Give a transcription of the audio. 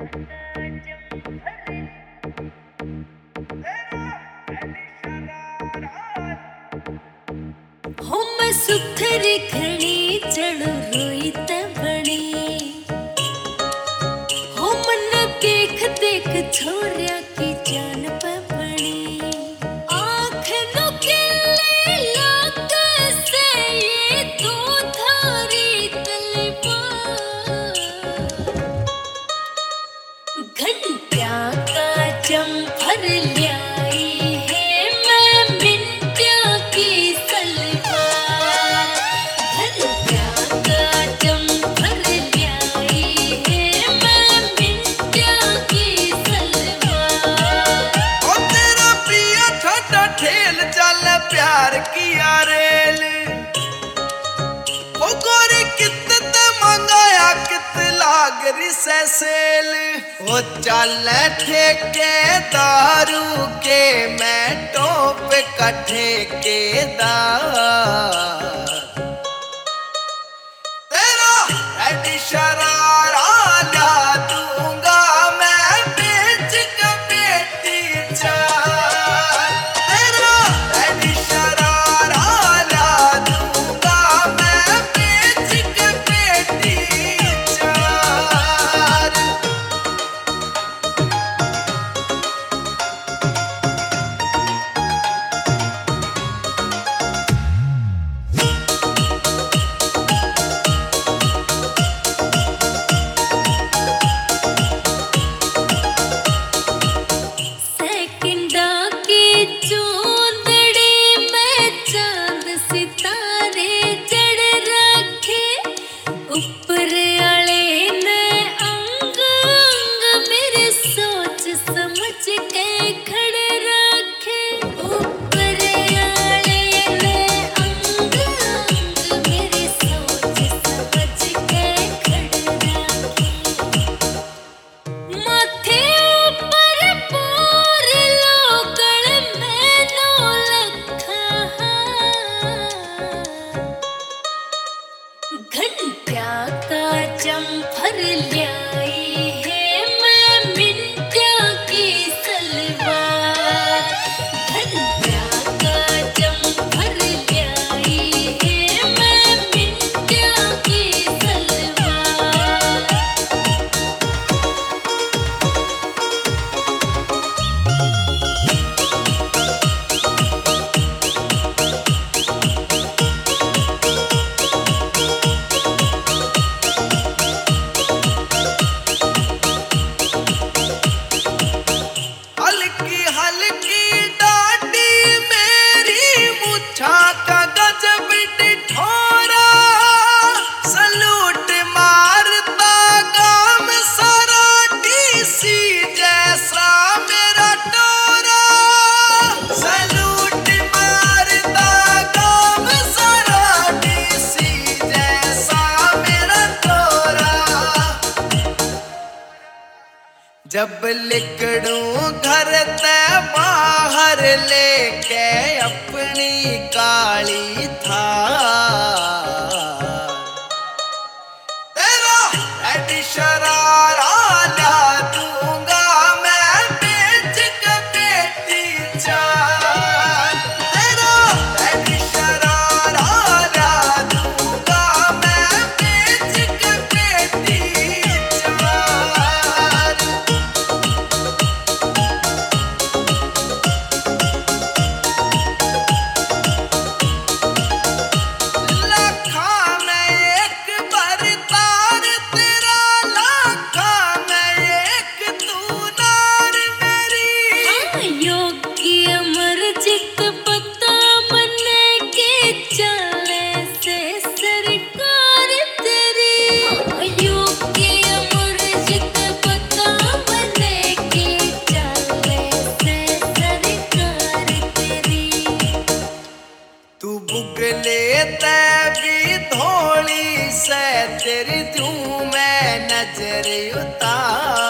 हो मैं सुथरी खड़ी चढ़ रोई ते बड़ी हो मन देख देख छोरिया की जान पे पड़ी आँख नुकीली लाग से ये दो धारी तलवार घंटिया का जंफर ल्याई है मैं मिंटिया की सलवार घंटिया का जंफर ल्याई है मैं मिंटिया की सलवार ओ तेरा पिया ठाठा ठेल चल प्यार किया रेल ओ गोरी कित ते मंगाया कित लाग रिसे सेल ओ चल ठेके दारू के मैं टोप कट्ठे के दार तेरा ऐडी शरारा ला दूंगा मैं बेच के बेटी चार तेरा ऐडी शरारा ला दूंगा मैं बेच के बेटी चार सेकंडा की चूंदड़ी में चांद सितारे जड़ रखे ऊपर आले ने अंग अंग मेरे सोच समझ के खड़े रखे ऊपर आले ने अंग अंग मेरे सोच समझ के खड़े रखे माथे ऊपर पोर लोगण मैनू लखा घंटिया का जंफर ल्याई है मैं मिंटिया की सलवार घंटिया का जंफर ल्याई है मैं मिंटिया की सलवार हल्की हल्की डाडी मेरी मुछा का गजब डिठोरा सलूट मारता गाम सारा डीसी जैसा मेरा टोरा सलूट मारता गाम सारा डीसी जैसा मेरा टोरा जब लिकड़ूं घर ते बाहर लेके अपनी काली थार तेरा ऐडी शरारा ला दूंगा मैं बेच के बेटी चार तेरा ऐडी शरारा ला दूंगा मैं बेच के बेटी चार लाखा में एक बरतार तेरा लाखा में एक तू नार मेरी योग्य अमरजित पता बनने के चले से सरकार तेरी योग्य अमरजित पता बनने के चले से सरकार तेरी तू बुगले ते भी धोली से तेरी तू मैं नजर उतार